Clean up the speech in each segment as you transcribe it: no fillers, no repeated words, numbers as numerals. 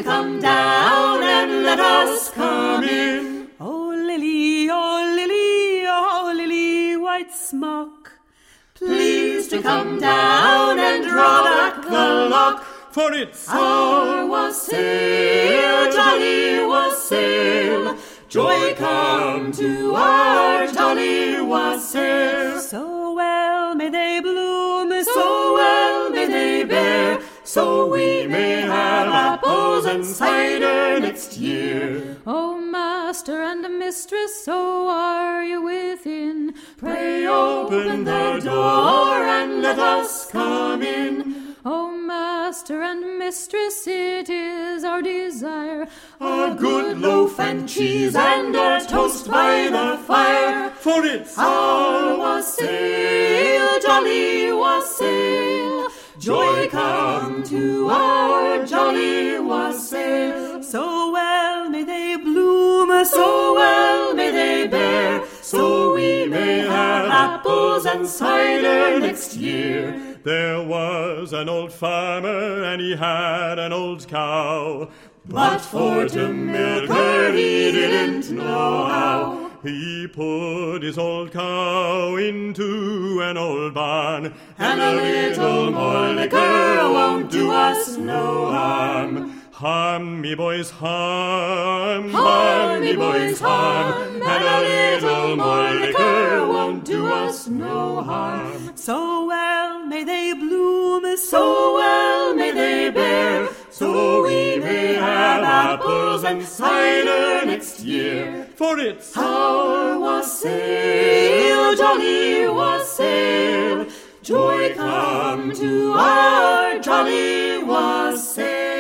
come down and let us come in. Oh lily, oh lily, oh lily, white smock, please to come down and draw back the lock. For it's our wassail, jolly wassail, joy come to our jolly wassail. So well may they bloom, so well may they bear, so we may have apples and cider next year. O master and mistress, so are you within? Pray open the door and let us come in. O master and mistress, it is our desire a good loaf and cheese and a toast by the fire. For it's our wassail, jolly wassail, joy come to our jolly wassail. So well may they bloom, so well may they bear, so we may have apples and cider next year. There was an old farmer, and he had an old cow, but for to milk her he didn't know how. He put his old cow into an old barn, and a little more liquor won't do us no harm. Harm me, boys, harm. Harm me, boys, harm. And a little more liquor won't do us no harm. So well may they bloom, so well may they bear, so we may have apples and cider next year. For it's our wassail, jolly wassail, joy come to our jolly wassail.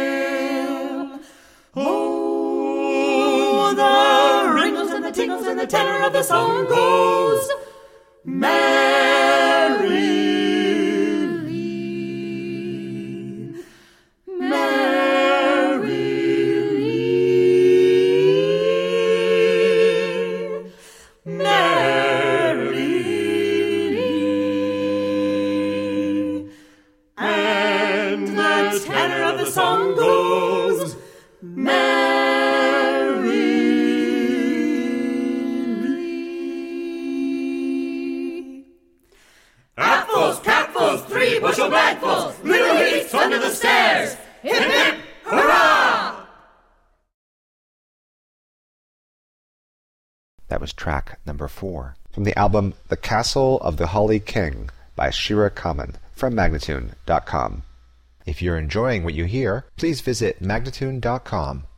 Oh, the ringles and the tingles and the tenor of the song goes merrily, merrily, merrily, and the tenor of the song goes merrily. Apples, capfuls, 3 bushel bagfuls, little heaps under the stairs. Hip, hip, hurrah! That was track number 4 from the album The Castle of the Holly King by Shira Kamen from Magnatune.com. If you're enjoying what you hear, please visit Magnatune.com